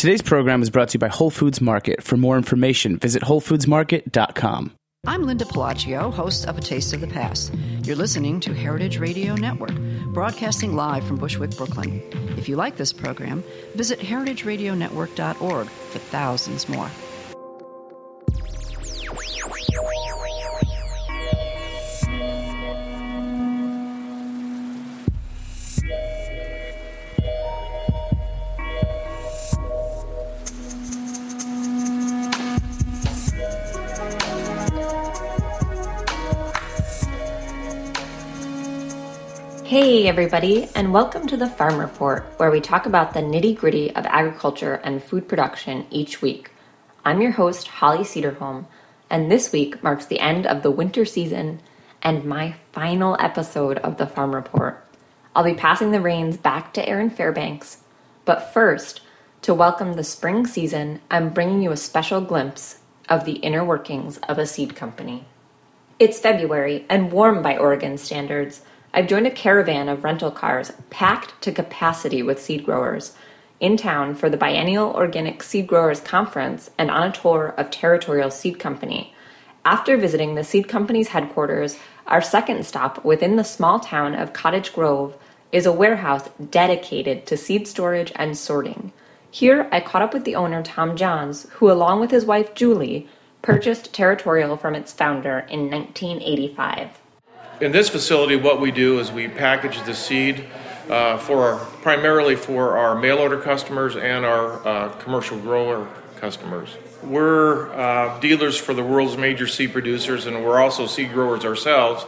Today's program is brought to you by Whole Foods Market. For more information, visit WholeFoodsMarket.com. I'm Linda Pelaccio, host of A Taste of the Past. You're listening to Heritage Radio Network, broadcasting live from Bushwick, Brooklyn. If you like this program, visit heritageradionetwork.org for thousands more. Hey everybody, and welcome to the Farm Report, where we talk about the nitty-gritty of agriculture and food production each week. I'm your host, Holly Cederholm, and this week marks the end of the winter season and my final episode of the Farm Report. I'll be passing the reins back to Aaron Fairbanks, but first, to welcome the spring season, I'm bringing you a special glimpse of the inner workings of a seed company. It's February and warm by Oregon standards. I've joined a caravan of rental cars packed to capacity with seed growers in town for the Biennial Organic Seed Growers Conference and on a tour of Territorial Seed Company. After visiting the seed company's headquarters, our second stop within the small town of Cottage Grove is a warehouse dedicated to seed storage and sorting. Here, I caught up with the owner, Tom Johns, who, along with his wife, Julie, purchased Territorial from its founder in 1985. In this facility, what we do is we package the seed primarily for our mail order customers and our commercial grower customers. We're dealers for the world's major seed producers, and we're also seed growers ourselves.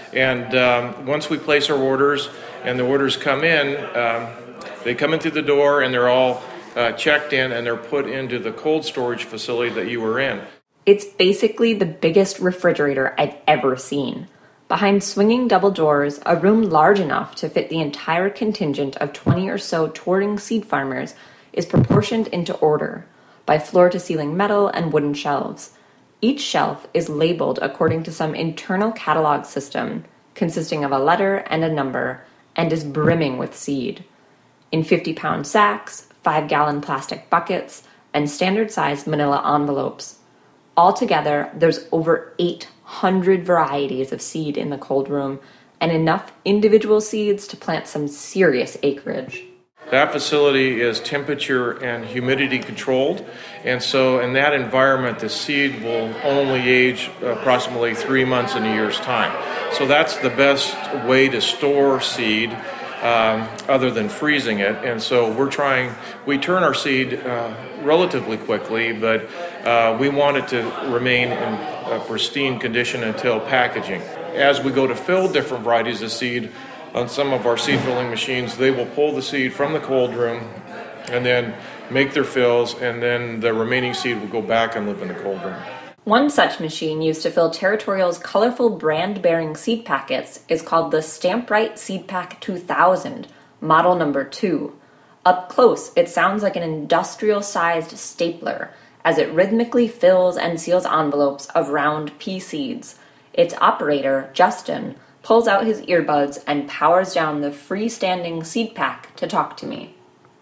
And once we place our orders and the orders come in, they come in through the door and they're all checked in and they're put into the cold storage facility that you were in. It's basically the biggest refrigerator I've ever seen. Behind swinging double doors, a room large enough to fit the entire contingent of 20 or so touring seed farmers is proportioned into order by floor-to-ceiling metal and wooden shelves. Each shelf is labeled according to some internal catalog system consisting of a letter and a number and is brimming with seed. In 50-pound sacks, 5-gallon plastic buckets, and standard-sized manila envelopes. Altogether, there's over 800 varieties of seed in the cold room and enough individual seeds to plant some serious acreage. That facility is temperature and humidity controlled, and so in that environment, the seed will only age approximately 3 months in a year's time. So that's the best way to store seed other than freezing it. And so we turn our seed relatively quickly, but we want it to remain in a pristine condition until packaging. As we go to fill different varieties of seed on some of our seed filling machines, they will pull the seed from the cold room and then make their fills, and then the remaining seed will go back and live in the cold room. One such machine used to fill Territorial's colorful brand-bearing seed packets is called the Stamp-Right Seed Pack 2000, model number 2. Up close, it sounds like an industrial-sized stapler as it rhythmically fills and seals envelopes of round pea seeds. Its operator, Justin, pulls out his earbuds and powers down the freestanding seed pack to talk to me.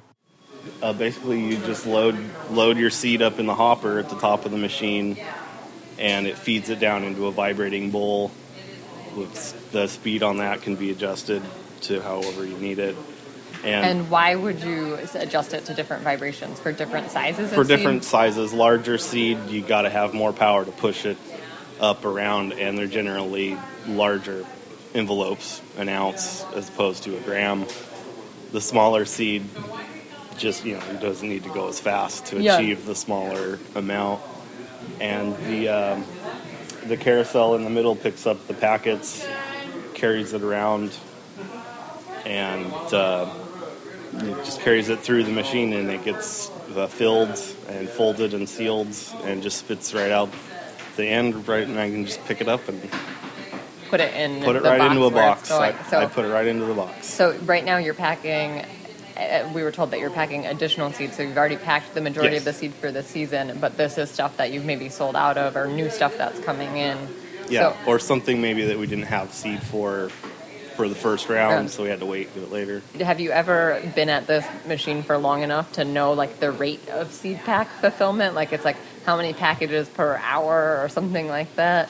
Basically, you just load your seed up in the hopper at the top of the machine, and it feeds it down into a vibrating bowl. The speed on that can be adjusted to however you need it. And why would you adjust it to different vibrations for different sizes of For seed? different sizes, larger seed, you got to have more power to push it up around, and they're generally larger envelopes, an ounce as opposed to a gram. The smaller seed just, it doesn't need to go as fast to achieve the smaller amount. And the carousel in the middle picks up the packets, carries it around, and it just carries it through the machine, and it gets filled and folded and sealed and just spits right out the end, right, and I can just pick it up and put it in right into a box. I put it right into the box. So right now you're packing, we were told that you're packing additional seed, so you've already packed the majority of the seed for the season, but this is stuff that you've maybe sold out of or new stuff that's coming in. Yeah, or something maybe that we didn't have seed for for the first round, Yeah. so we had to wait and do it later. Have you ever been at this machine for long enough to know like the rate of seed pack fulfillment? Like it's like how many packages per hour or something like that?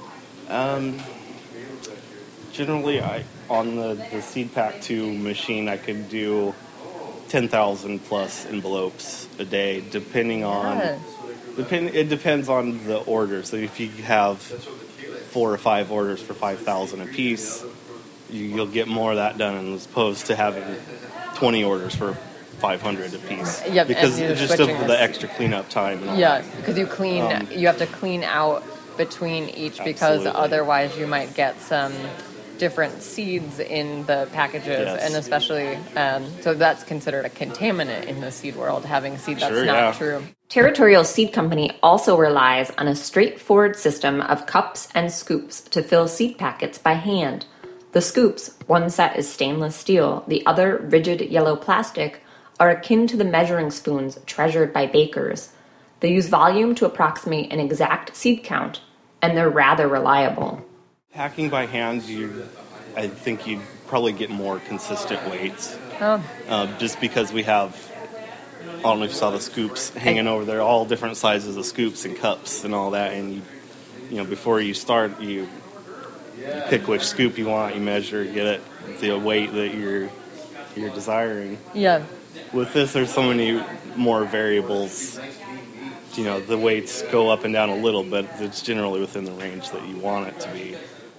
Generally, on the Seed Pack 2 machine, I could do 10,000 plus envelopes a day, depending on... Yeah. It depends on the order. So if you have 4 or 5 orders for 5,000 a piece, you'll get more of that done as opposed to having 20 orders for 500 a piece. Yep, because and you're just of switching the this. extra cleanup time. And all Yeah, that. because you have to clean out between each because Absolutely. otherwise you might get some different seeds in the packages, Yes. and especially so that's considered a contaminant in the seed world, having seed that's Sure, not yeah. true. Territorial Seed Company also relies on a straightforward system of cups and scoops to fill seed packets by hand. The scoops, one set is stainless steel, the other rigid yellow plastic, are akin to the measuring spoons treasured by bakers. They use volume to approximate an exact seed count, and they're rather reliable. Packing by hand, I think you'd probably get more consistent weights. Just because we have, I don't know if you saw the scoops hanging over there, all different sizes of scoops and cups and all that. And before you start, you pick which scoop you want, you measure, get it the weight that you're desiring. Yeah. With this, there's so many more variables. The weights go up and down a little, but it's generally within the range that you want it to be.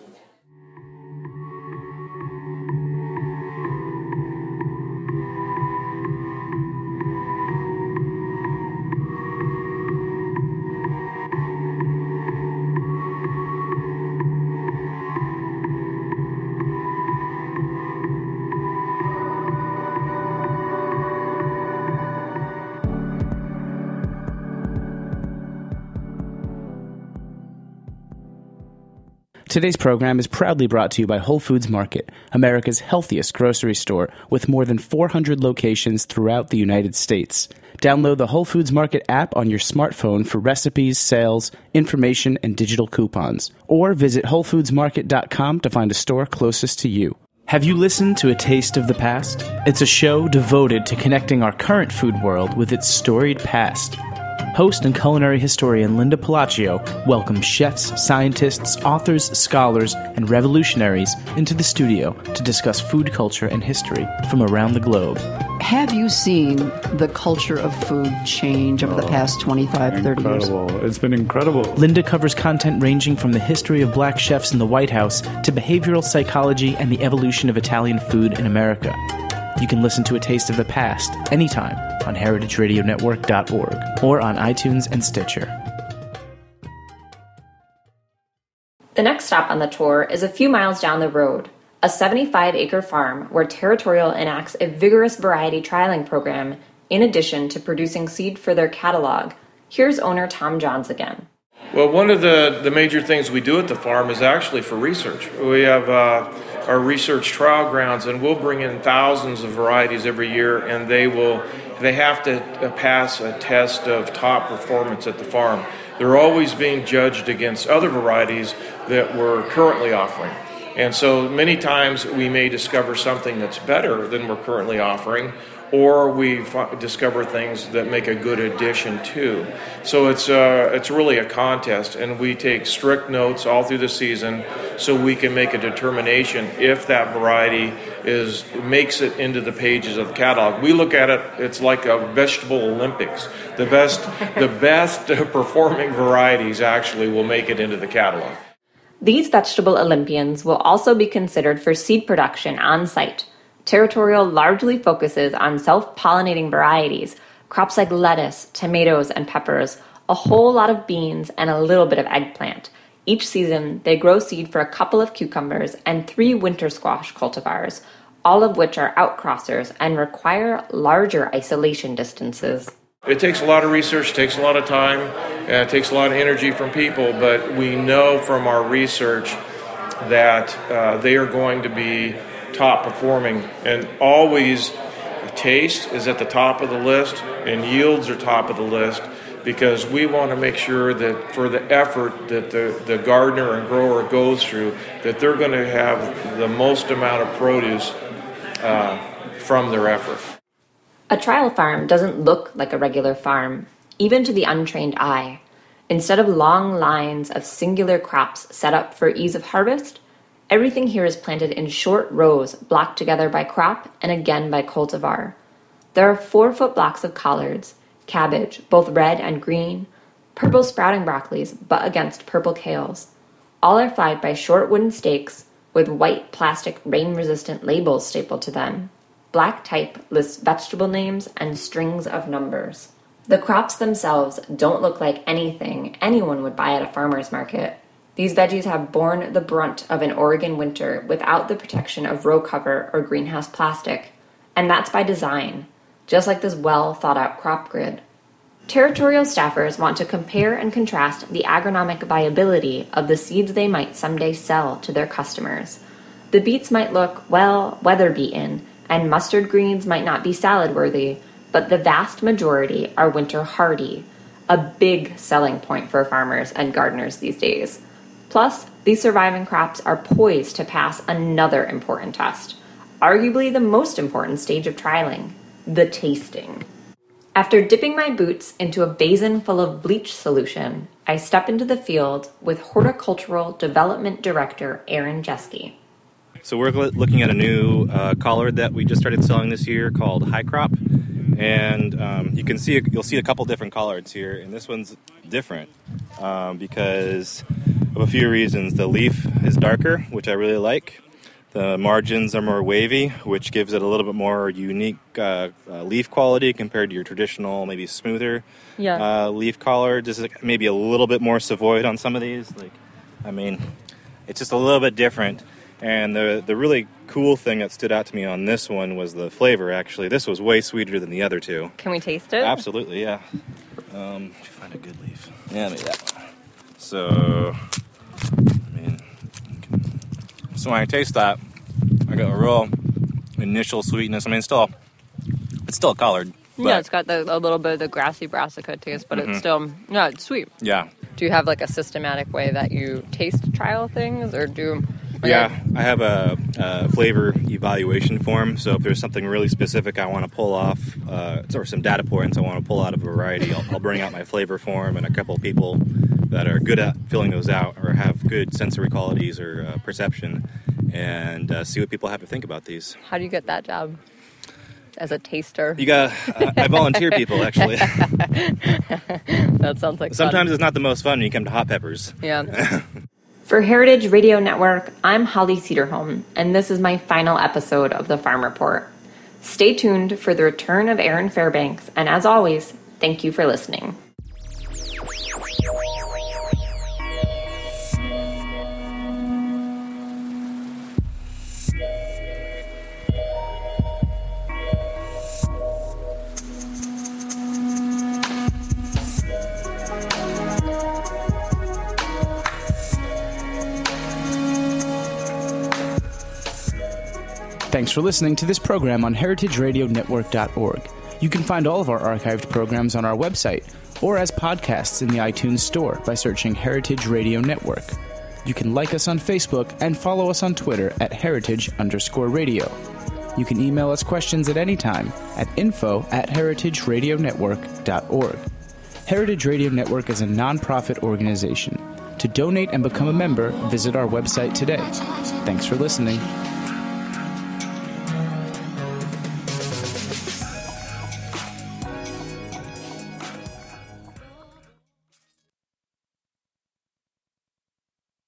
Today's program is proudly brought to you by Whole Foods Market, America's healthiest grocery store with more than 400 locations throughout the United States. Download the Whole Foods Market app on your smartphone for recipes, sales, information, and digital coupons. Or visit WholeFoodsMarket.com to find a store closest to you. Have you listened to A Taste of the Past? It's a show devoted to connecting our current food world with its storied past. Host and culinary historian Linda Palacio welcomes chefs, scientists, authors, scholars, and revolutionaries into the studio to discuss food culture and history from around the globe. Have you seen the culture of food change over the past 25, 30 years? Incredible. It's been incredible. Linda covers content ranging from the history of black chefs in the White House to behavioral psychology and the evolution of Italian food in America. You can listen to A Taste of the Past anytime on heritageradionetwork.org or on iTunes and Stitcher. The next stop on the tour is a few miles down the road, a 75-acre farm where Territorial enacts a vigorous variety trialing program in addition to producing seed for their catalog. Here's owner Tom Johns again. Well, one of the major things we do at the farm is actually for research. We have our research trial grounds, and we'll bring in thousands of varieties every year, and they have to pass a test of top performance at the farm. They're always being judged against other varieties that we're currently offering. And so many times we may discover something that's better than we're currently offering, or we discover things that make a good addition too. So it's really a contest, and we take strict notes all through the season so we can make a determination if that variety makes it into the pages of the catalog. We look at it, it's like a vegetable Olympics. The best performing varieties actually will make it into the catalog. These vegetable Olympians will also be considered for seed production on site. Territorial largely focuses on self-pollinating varieties, crops like lettuce, tomatoes, and peppers, a whole lot of beans, and a little bit of eggplant. Each season, they grow seed for a couple of cucumbers and 3 winter squash cultivars, all of which are outcrossers and require larger isolation distances. It takes a lot of research, takes a lot of time, and it takes a lot of energy from people, but we know from our research that they are going to be top performing, and always taste is at the top of the list and yields are top of the list, because we want to make sure that for the effort that the gardener and grower goes through, that they're going to have the most amount of produce from their effort. A trial farm doesn't look like a regular farm, even to the untrained eye. Instead of long lines of singular crops set up for ease of harvest, everything here is planted in short rows blocked together by crop and again by cultivar. There are 4-foot blocks of collards, cabbage, both red and green, purple sprouting broccolis butt against purple kales. All are flagged by short wooden stakes with white plastic rain-resistant labels stapled to them. Black type lists vegetable names and strings of numbers. The crops themselves don't look like anything anyone would buy at a farmer's market. These veggies have borne the brunt of an Oregon winter without the protection of row cover or greenhouse plastic, and that's by design, just like this well-thought-out crop grid. Territorial staffers want to compare and contrast the agronomic viability of the seeds they might someday sell to their customers. The beets might look, well, weather-beaten, and mustard greens might not be salad-worthy, but the vast majority are winter hardy, a big selling point for farmers and gardeners these days. Plus, these surviving crops are poised to pass another important test, arguably the most important stage of trialing, the tasting. After dipping my boots into a basin full of bleach solution, I step into the field with Horticultural Development Director Aaron Jeske. So we're looking at a new collard that we just started selling this year called High Crop. And you'll see a couple different collards here, and this one's different because of a few reasons. The leaf is darker, which I really like. The margins are more wavy, which gives it a little bit more unique leaf quality compared to your traditional, maybe smoother leaf collard. This is maybe a little bit more savoid on some of these. It's just a little bit different. And the really cool thing that stood out to me on this one was the flavor, actually. This was way sweeter than the other two. Can we taste it? Absolutely, yeah. Did you find a good leaf? Yeah, maybe that one. So when I taste that, I got a real initial sweetness. It's still a collard. Yeah, it's got a little bit of the grassy brassica taste, but it's still, it's sweet. Yeah. Do you have like a systematic way that you taste trial things, or do... Yeah, I have a flavor evaluation form, so if there's something really specific I want to pull off, or some data points I want to pull out of a variety, I'll bring out my flavor form, and a couple of people that are good at filling those out or have good sensory qualities or perception, and see what people have to think about these. How do you get that job? As a taster? I volunteer people, actually. That sounds like Sometimes fun. It's not the most fun when you come to hot peppers. Yeah. For Heritage Radio Network, I'm Holly Cederholm, and this is my final episode of the Farm Report. Stay tuned for the return of Aaron Fairbanks, and as always, thank you for listening. Thanks for listening to this program on heritageradionetwork.org. You can find all of our archived programs on our website or as podcasts in the iTunes Store by searching Heritage Radio Network. You can like us on Facebook and follow us on Twitter at @heritage_radio. You can email us questions at any time at info@heritageradionetwork.org. Heritage Radio Network is a nonprofit organization. To donate and become a member, visit our website today. Thanks for listening.